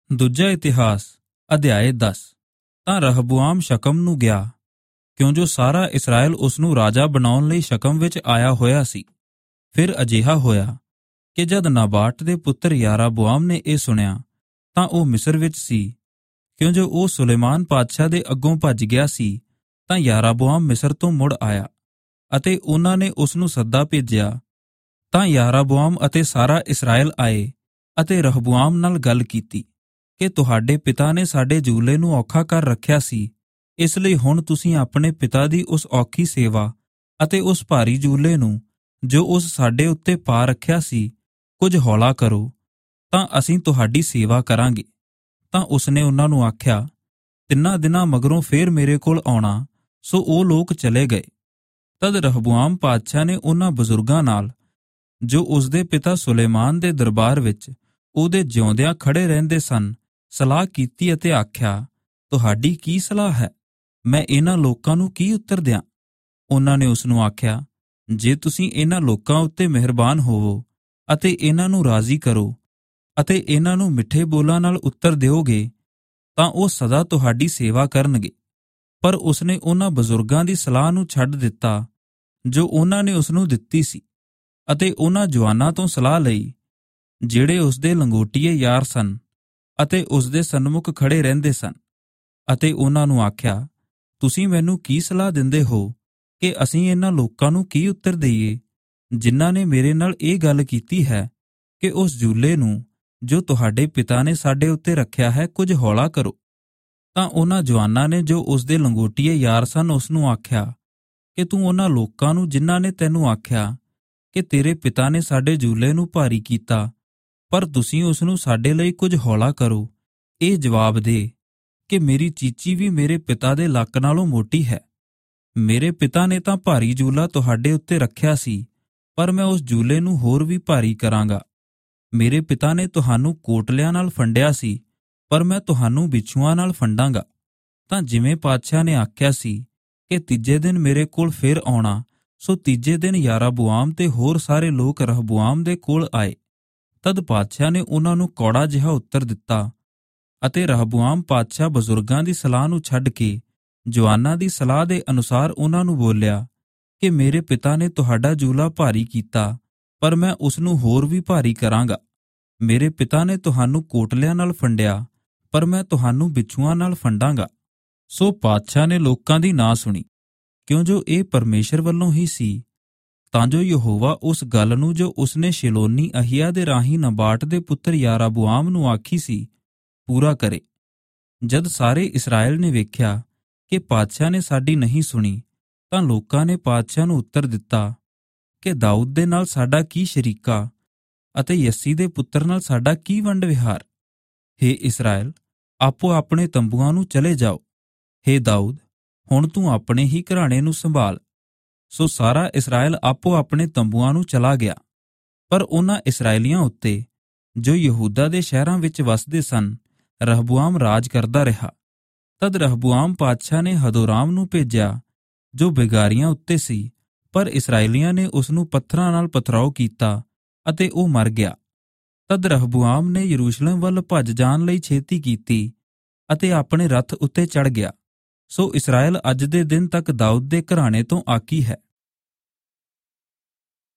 ਦੂਜਾ ਇਤਿਹਾਸ ਅਧਿਆਇ 10। ਤਾਂ ਰਹਬੋਆਮ ਸ਼ਕਮ ਨੂੰ ਗਿਆ, ਕਿਉਂ ਜੋ ਸਾਰਾ ਇਸਰਾਏਲ ਉਸਨੂੰ ਰਾਜਾ ਬਣਾਉਣ ਲਈ ਸ਼ਕਮ ਵਿੱਚ ਆਇਆ ਹੋਇਆ ਸੀ। ਫਿਰ ਅਜਿਹਾ ਹੋਇਆ ਕਿ ਜਦ ਨਾਬਾਟ ਦੇ ਪੁੱਤਰ ਯਾਰਾਬੋਆਮ ਨੇ ਇਹ ਸੁਣਿਆ ਤਾਂ ਉਹ ਮਿਸਰ ਵਿੱਚ ਸੀ। ਕਿਉਂ ਜੋ ਉਹ ਸੁਲੇਮਾਨ ਪਾਤਸ਼ਾਹ ਦੇ ਅੱਗੋਂ ਭੱਜ ਗਿਆ ਸੀ, ਤਾਂ ਯਾਰਾਬੋਆਮ ਮਿਸਰ ਤੋਂ ਮੁੜ ਆਇਆ ਅਤੇ ਉਹਨਾਂ ਨੇ ਉਸ ਨੂੰ ਸੱਦਾ ਭੇਜਿਆ। ਤਾਂ ਯਾਰਾਬੋਆਮ ਅਤੇ ਸਾਰਾ ਇਸਰਾਏਲ ਆਏ ਅਤੇ ਰਹਬੋਆਮ ਨਾਲ ਗੱਲ ਕੀਤੀ ਕਿ ਤੁਹਾਡੇ ਪਿਤਾ ਨੇ ਸਾਡੇ ਜੂਲੇ ਨੂੰ ਔਖਾ ਕਰ ਰੱਖਿਆ ਸੀ, ਇਸ ਲਈ ਹੁਣ ਤੁਸੀਂ ਆਪਣੇ ਪਿਤਾ ਦੀ ਉਸ ਔਖੀ ਸੇਵਾ ਅਤੇ ਉਸ ਭਾਰੀ ਜੂਲੇ ਨੂੰ ਜੋ ਉਸ ਸਾਡੇ ਉੱਤੇ ਪਾ ਰੱਖਿਆ ਸੀ ਕੁਝ ਹੌਲਾ ਕਰੋ, ਤਾਂ ਅਸੀਂ ਤੁਹਾਡੀ ਸੇਵਾ ਕਰਾਂਗੇ। ਤਾਂ ਉਸਨੇ ਉਹਨਾਂ ਨੂੰ ਆਖਿਆ, 3 ਦਿਨਾਂ ਮਗਰੋਂ ਫੇਰ ਮੇਰੇ ਕੋਲ ਆਉਣਾ। ਸੋ ਉਹ ਲੋਕ ਚਲੇ ਗਏ। ਤਦ ਰਹਬੋਆਮ ਪਾਤਸ਼ਾਹ ਨੇ ਉਹਨਾਂ ਬਜ਼ੁਰਗਾਂ ਨਾਲ ਜੋ ਉਸਦੇ ਪਿਤਾ ਸੁਲੇਮਾਨ ਦੇ ਦਰਬਾਰ ਵਿੱਚ ਉਹਦੇ ਜਿਉਂਦਿਆਂ ਖੜੇ ਰਹਿੰਦੇ ਸਨ ਸਲਾਹ ਕੀਤੀ ਅਤੇ ਆਖਿਆ, ਤੁਹਾਡੀ ਕੀ ਸਲਾਹ ਹੈ? ਮੈਂ ਇਹਨਾਂ ਲੋਕਾਂ ਨੂੰ ਕੀ ਉੱਤਰ ਦਿਆਂ? ਉਹਨਾਂ ਨੇ ਉਸ ਨੂੰ ਆਖਿਆ, ਜੇ ਤੁਸੀਂ ਇਹਨਾਂ ਲੋਕਾਂ ਉੱਤੇ ਮਿਹਰਬਾਨ ਹੋਵੋ ਅਤੇ ਇਹਨਾਂ ਨੂੰ ਰਾਜ਼ੀ ਕਰੋ ਅਤੇ ਇਹਨਾਂ ਨੂੰ ਮਿੱਠੇ ਬੋਲਾਂ ਨਾਲ ਉੱਤਰ ਦਿਓਗੇ, ਤਾਂ ਉਹ ਸਦਾ ਤੁਹਾਡੀ ਸੇਵਾ ਕਰਨਗੇ। ਪਰ ਉਸਨੇ ਉਹਨਾਂ ਬਜ਼ੁਰਗਾਂ ਦੀ ਸਲਾਹ ਨੂੰ ਛੱਡ ਦਿੱਤਾ ਜੋ ਉਹਨਾਂ ਨੇ ਉਸ ਨੂੰ ਦਿੱਤੀ ਸੀ, ਅਤੇ ਉਹਨਾਂ ਜਵਾਨਾਂ ਤੋਂ ਸਲਾਹ ਲਈ ਜਿਹੜੇ ਉਸਦੇ ਲੰਗੋਟੀਏ ਯਾਰ ਸਨ ਅਤੇ ਉਸਦੇ ਸਨਮੁਖ ਖੜੇ ਰਹਿੰਦੇ ਸਨ, ਅਤੇ ਉਹਨਾਂ ਨੂੰ ਆਖਿਆ, ਤੁਸੀਂ ਮੈਨੂੰ ਕੀ ਸਲਾਹ ਦਿੰਦੇ ਹੋ ਕਿ ਅਸੀਂ ਇਹਨਾਂ ਲੋਕਾਂ ਨੂੰ ਕੀ ਉੱਤਰ ਦੇਈਏ, ਜਿਨ੍ਹਾਂ ਨੇ ਮੇਰੇ ਨਾਲ ਇਹ ਗੱਲ ਕੀਤੀ ਹੈ ਕਿ ਉਸ ਜੂਲੇ ਨੂੰ ਜੋ ਤੁਹਾਡੇ ਪਿਤਾ ਨੇ ਸਾਡੇ ਉੱਤੇ ਰੱਖਿਆ ਹੈ ਕੁਝ ਹੌਲਾ ਕਰੋ। ਤਾਂ ਉਹਨਾਂ ਜਵਾਨਾਂ ਨੇ ਜੋ ਉਸਦੇ ਲੰਗੋਟੀਏ ਯਾਰ ਸਨ ਉਸ ਨੂੰ ਆਖਿਆ ਕਿ ਤੂੰ ਉਹਨਾਂ ਲੋਕਾਂ ਨੂੰ ਜਿਨ੍ਹਾਂ ਨੇ ਤੈਨੂੰ ਆਖਿਆ ਕਿ ਤੇਰੇ ਪਿਤਾ ਨੇ ਸਾਡੇ ਜੂਲੇ ਨੂੰ ਭਾਰੀ ਕੀਤਾ, ਪਰ ਤੁਸੀਂ ਉਸ ਨੂੰ ਸਾਡੇ ਲਈ ਕੁਝ ਹੌਲਾ ਕਰੋ, ਇਹ ਜਵਾਬ ਦੇ ਕਿ ਮੇਰੀ ਚੀਚੀ ਵੀ ਮੇਰੇ ਪਿਤਾ ਦੇ ਲੱਕ ਨਾਲੋਂ ਮੋਟੀ ਹੈ। ਮੇਰੇ ਪਿਤਾ ਨੇ ਤਾਂ ਭਾਰੀ ਜੂਲਾ ਤੁਹਾਡੇ ਉੱਤੇ ਰੱਖਿਆ ਸੀ, ਪਰ ਮੈਂ ਉਸ ਜੂਲੇ ਨੂੰ ਹੋਰ ਵੀ ਭਾਰੀ ਕਰਾਂਗਾ। ਮੇਰੇ ਪਿਤਾ ਨੇ ਤੁਹਾਨੂੰ ਕੋਟਲਿਆਂ ਨਾਲ ਫੰਡਿਆ ਸੀ, ਪਰ ਮੈਂ ਤੁਹਾਨੂੰ ਬਿੱਛੂਆਂ ਨਾਲ ਫੰਡਾਂਗਾ। ਤਾਂ ਜਿਵੇਂ ਪਾਤਸ਼ਾਹ ਨੇ ਆਖਿਆ ਸੀ ਕਿ ਤੀਜੇ ਦਿਨ ਮੇਰੇ ਕੋਲ ਫੇਰ ਆਉਣਾ, ਸੋ ਤੀਜੇ ਦਿਨ ਯਾਰਾਬੋਆਮ ਤੇ ਹੋਰ ਸਾਰੇ ਲੋਕ ਰਹਬੋਆਮ ਦੇ ਕੋਲ ਆਏ। ਤਦ ਪਾਤਸ਼ਾਹ ਨੇ ਉਹਨਾਂ ਨੂੰ ਕੌੜਾ ਜਿਹਾ ਉੱਤਰ ਦਿੱਤਾ, ਅਤੇ ਰਹਬੋਆਮ ਪਾਤਸ਼ਾਹ ਬਜ਼ੁਰਗਾਂ ਦੀ ਸਲਾਹ ਨੂੰ ਛੱਡ ਕੇ ਜਵਾਨਾਂ ਦੀ ਸਲਾਹ ਦੇ ਅਨੁਸਾਰ ਉਹਨਾਂ ਨੂੰ ਬੋਲਿਆ ਕਿ ਮੇਰੇ ਪਿਤਾ ਨੇ ਤੁਹਾਡਾ ਜੂਲਾ ਭਾਰੀ ਕੀਤਾ, ਪਰ ਮੈਂ ਉਸ ਨੂੰ ਹੋਰ ਵੀ ਭਾਰੀ ਕਰਾਂਗਾ। ਮੇਰੇ ਪਿਤਾ ਨੇ ਤੁਹਾਨੂੰ ਕੋਟਲਿਆਂ ਨਾਲ ਫੰਡਿਆ, ਪਰ ਮੈਂ ਤੁਹਾਨੂੰ ਬਿੱਛੂਆਂ ਨਾਲ ਫੰਡਾਂਗਾ। ਸੋ ਪਾਤਸ਼ਾਹ ਨੇ ਲੋਕਾਂ ਦੀ ਨਾ ਸੁਣੀ, ਕਿਉਂ ਜੋ ਇਹ ਪਰਮੇਸ਼ਰ ਵੱਲੋਂ ਹੀ ਸੀ, ਤਾਂ ਜੋ ਯਹੋਵਾ ਉਸ ਗੱਲ ਨੂੰ ਜੋ ਉਸਨੇ ਸ਼ਿਲੋਨੀ ਅਹੀਆ ਦੇ ਰਾਹੀਂ ਨਾਬਾਟ ਦੇ ਪੁੱਤਰ ਯਾਰਾਬੋਆਮ ਨੂੰ ਆਖੀ ਸੀ ਪੂਰਾ ਕਰੇ। ਜਦ ਸਾਰੇ ਇਸਰਾਏਲ ਨੇ ਵੇਖਿਆ ਕਿ ਪਾਤਸ਼ਾਹ ਨੇ ਸਾਡੀ ਨਹੀਂ ਸੁਣੀ, ਤਾਂ ਲੋਕਾਂ ਨੇ ਪਾਤਸ਼ਾਹ ਨੂੰ ਉੱਤਰ ਦਿੱਤਾ ਕਿ ਦਾਊਦ ਦੇ ਨਾਲ ਸਾਡਾ ਕੀ ਸ਼ਰੀਕਾ ਅਤੇ ਯੱਸੀ ਦੇ ਪੁੱਤਰ ਨਾਲ ਸਾਡਾ ਕੀ ਵੰਡ ਵਿਹਾਰ। ਹੇ ਇਸਰਾਏਲ, ਆਪੋ ਆਪਣੇ ਤੰਬੂਆਂ ਨੂੰ ਚਲੇ ਜਾਓ। ਹੇ ਦਾਊਦ, ਹੁਣ ਤੂੰ ਆਪਣੇ ਹੀ ਘਰਾਣੇ ਨੂੰ ਸੰਭਾਲ। ਸੋ ਸਾਰਾ ਇਸਰਾਏਲ ਆਪੋ ਆਪਣੇ ਤੰਬੂਆਂ ਨੂੰ ਚਲਾ ਗਿਆ। ਪਰ ਉਹਨਾਂ ਇਸਰਾਏਲੀਆਂ ਉੱਤੇ ਜੋ ਯਹੂਦਾ ਦੇ ਸ਼ਹਿਰਾਂ ਵਿੱਚ ਵਸਦੇ ਸਨ ਰਹਬੋਆਮ ਰਾਜ ਕਰਦਾ ਰਿਹਾ। ਤਦ ਰਹਬੋਆਮ ਪਾਤਸ਼ਾਹ ਨੇ ਹਦੋਰਾਮ ਨੂੰ ਭੇਜਿਆ ਜੋ ਬੇਗਾਰੀਆਂ ਉੱਤੇ ਸੀ, ਪਰ ਇਸਰਾਏਲੀਆਂ ਨੇ ਉਸ ਨੂੰ ਪੱਥਰਾਂ ਨਾਲ ਪਥਰਾਓ ਕੀਤਾ ਅਤੇ ਉਹ ਮਰ ਗਿਆ। ਤਦ ਰਹਬੋਆਮ ਨੇ ਯਰੂਸ਼ਲਮ ਵੱਲ ਭੱਜ ਜਾਣ ਲਈ ਛੇਤੀ ਕੀਤੀ ਅਤੇ ਆਪਣੇ ਰੱਥ ਉੱਤੇ ਚੜ੍ਹ ਗਿਆ। ਸੋ ਇਸਰਾਏਲ ਅੱਜ ਦੇ ਦਿਨ ਤੱਕ ਦਾਊਦ ਦੇ ਘਰਾਣੇ ਤੋਂ ਆਕੀ ਹੈ।